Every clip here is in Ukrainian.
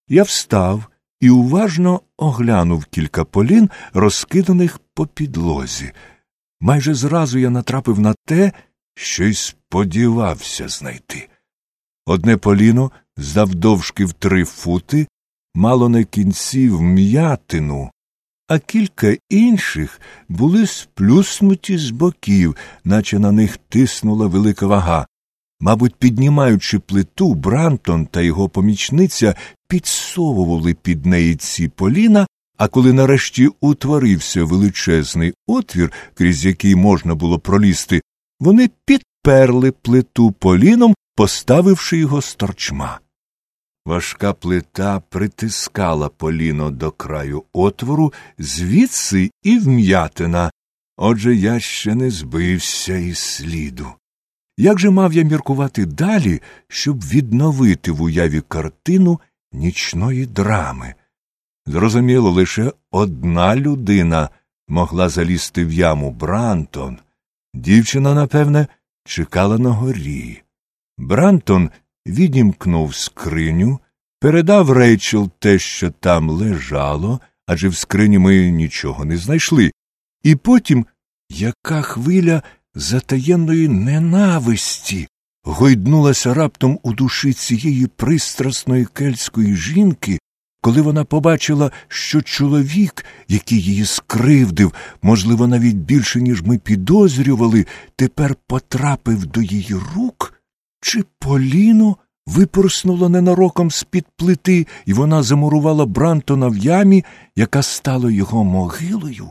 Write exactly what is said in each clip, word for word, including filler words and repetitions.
Я встав і уважно оглянув кілька полін, розкиданих по підлозі. Майже зразу я натрапив на те, що й сподівався знайти. Одне поліно, завдовжки в три фути, мало на кінці вм'ятину, а кілька інших були сплюснуті з боків, наче на них тиснула велика вага. Мабуть, піднімаючи плиту, Брантон та його помічниця підсовували під неї ці поліна, а коли нарешті утворився величезний отвір, крізь який можна було пролізти, вони підперли плиту поліном, поставивши його з торчма. Важка плита притискала поліно до краю отвору, звідси і вм'ятина. Отже, я ще не збився із сліду. Як же мав я міркувати далі, щоб відновити в уяві картину нічної драми? Зрозуміло, лише одна людина могла залізти в яму — Брантон. Дівчина, напевне, чекала на горі. Брантон відімкнув скриню, передав Рейчел те, що там лежало, адже в скрині ми нічого не знайшли. І потім яка хвиля затаєнної ненависті гойднулася раптом у душі цієї пристрасної кельтської жінки, коли вона побачила, що чоловік, який її скривдив, можливо, навіть більше, ніж ми підозрювали, тепер потрапив до її рук? Чи поліно випорснуло ненароком з-під плити, і вона замурувала Брантона в ямі, яка стала його могилою?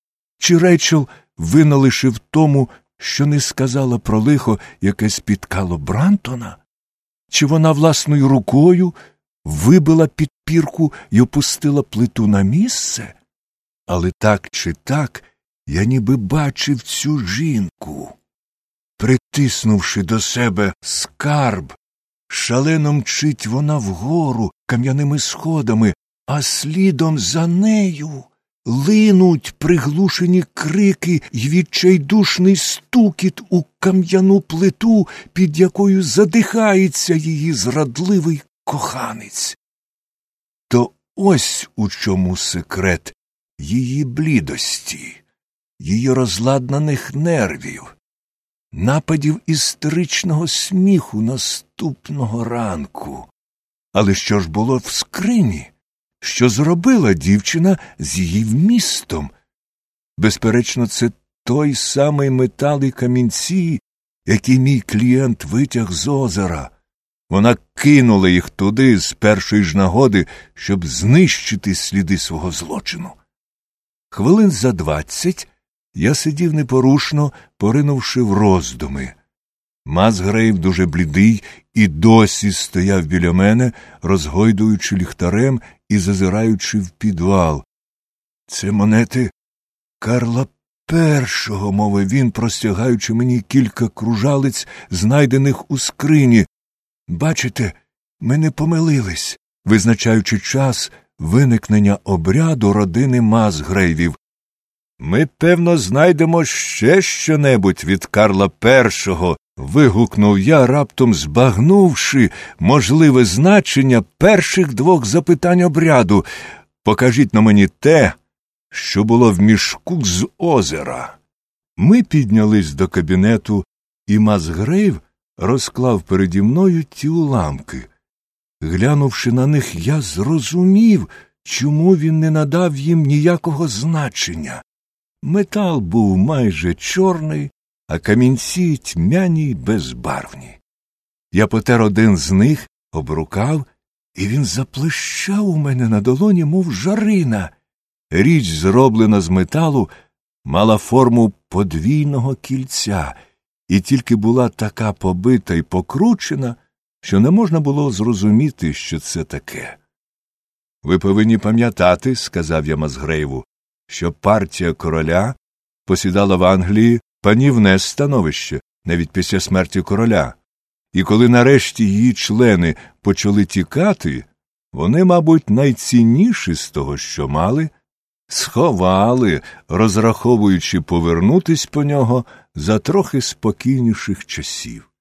Чи Рейчел вина лише в тому, що не сказала про лихо, яке спіткало Брантона? Чи вона власною рукою вибила підпірку і опустила плиту на місце? Але так чи так, я ніби бачив цю жінку. Притиснувши до себе скарб, шалено мчить вона вгору кам'яними сходами, а слідом за нею линуть приглушені крики й відчайдушний стукіт у кам'яну плиту, під якою задихається її зрадливий коханець. То ось у чому секрет її блідості, її розладнаних нервів, нападів істеричного сміху наступного ранку. Але що ж було в скрині? Що зробила дівчина з її вмістом? Безперечно, це той самий метал і камінці, який мій клієнт витяг з озера. Вона кинула їх туди з першої ж нагоди, щоб знищити сліди свого злочину. Хвилин за двадцять я сидів непорушно, поринувши в роздуми. Масгрейв, дуже блідий, і досі стояв біля мене, розгойдуючи ліхтарем і зазираючи в підвал. «Це монети Карла Першого», – мовив він, простягаючи мені кілька кружалиць, знайдених у скрині. «Бачите, ми не помилились, визначаючи час виникнення обряду родини Масгрейвів. Ми, певно, знайдемо ще що-небудь від Карла Першого», – вигукнув я, раптом збагнувши можливе значення перших двох запитань обряду. «Покажіть на мені те, що було в мішку з озера». Ми піднялись до кабінету, і Масгрейв розклав переді мною ті уламки. Глянувши на них, я зрозумів, чому він не надав їм ніякого значення. Метал був майже чорний, а камінці тьмяні й безбарвні. Я потер один з них, обрукав, і він заплещав у мене на долоні, мов жарина. Річ, зроблена з металу, мала форму подвійного кільця, і тільки була така побита й покручена, що не можна було зрозуміти, що це таке. «Ви повинні пам'ятати», – сказав я Масгрейву, що партія короля посідала в Англії панівне становище, навіть після смерті короля. І коли нарешті її члени почали тікати, вони, мабуть, найцінніші з того, що мали, сховали, розраховуючи повернутись по нього за трохи спокійніших часів.